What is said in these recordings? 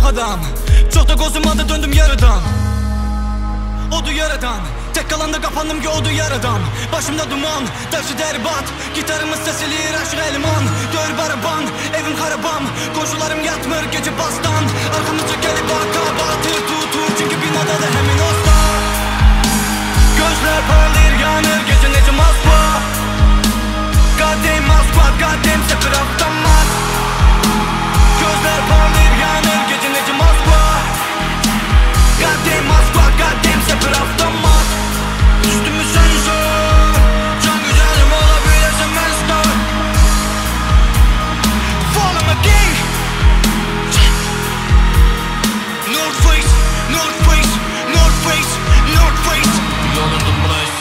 adam. Çok da gözümadı döndüm yaradan. Odu yaradan. Tek kalanda kapandım ki odu yaradan. Başımda duman, taşı derbat. Gitarımız sesilir aşık elman. Dör baraban, evim karabam. Komşularım yatmır gece bastan. Arkamızda gelip baka batır tutur. Çünkü binada da hemen usta. Gözler parlayır yanır gece nece Moskva. Goddamn Moskva, goddamn sefer avtomat. Gözler parlayır yanır gece nece Moskva. Goddamn Moskva, goddamn sefer avtomat. Üstümü sensör, can güzelim olabilirsin master. Follow my king. North face, North face, North face, North face. Yolunda place.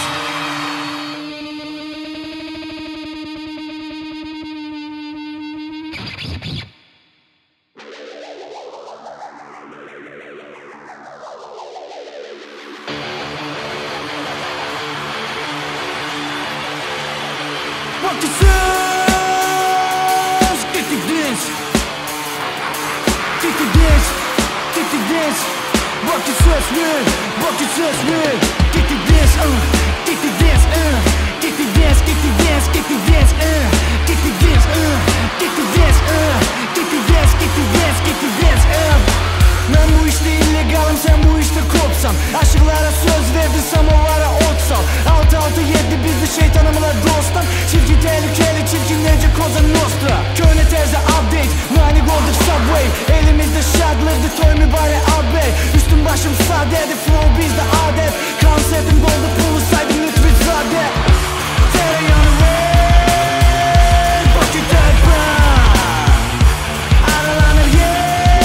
What you says? Get the dance. Get the dance. Get the dance. What you says, man? What you says, man? Get the dance, get the dance, get the dance, get the dance, get the dance, get the dance, get the dance, get the dance, get the dance, get the dance, Ben bu işte illegalım, sen bu işte kopsan. Aşıklara söz verdin, samovara ot sal. 6-6-7 bizde şeytanımla dostan. Çirkin tehlikeli, çirkinlerce koza nostra. Köhne terze update, mani goldur subway. Elimizde şadlardı, toy mübarek ağabey. Üstüm başım sadeydi, flow bizde adet. Konsertim doldu, pulu saydım lütfü zade. Tereyağını ver, vakit terpen. Aralanır yer.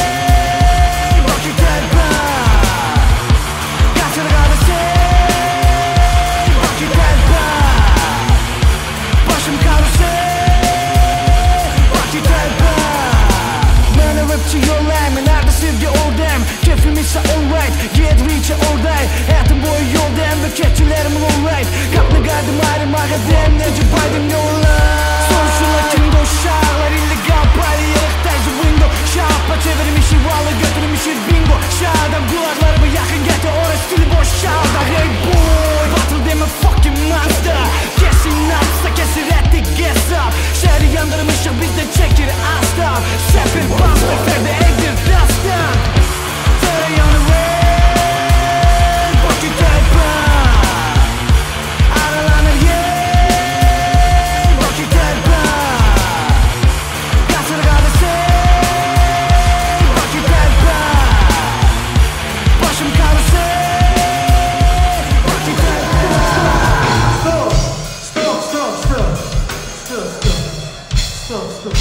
Alright, get rich all day. Hayatım boyu yoldayım ve keçilerim all right. Kapını gardım ayrım ağadım, nece baydım ne ola. Sonuçla kimde o şahlar illegal party. Yarıktayız window. Şahpa çevirmişi valı götürmüşü bingo. Şahdan kulaklarımı yakın getir. Orası stili boş şahda. Hey boy, batıl deme fucking monster. Kesin napsa kesir etti guess up. Şehri yandırmışık bizde çekir asla. Sefir bastır ferde egdir dastan. Tereyağını ver, vakit terpen. Aralanır yer, vakit terpen. Kasırgada sev, vakit terpen. Başım karusel, vakit terpen. Stop, stop, stop, stop, stop, stop, stop, stop.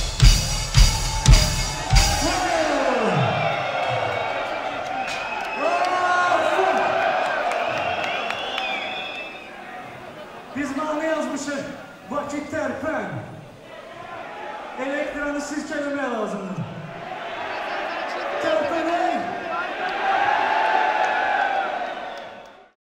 Biz mahalle yazmışız, vakit terpen. Elektranı silkelemeye lazımdı.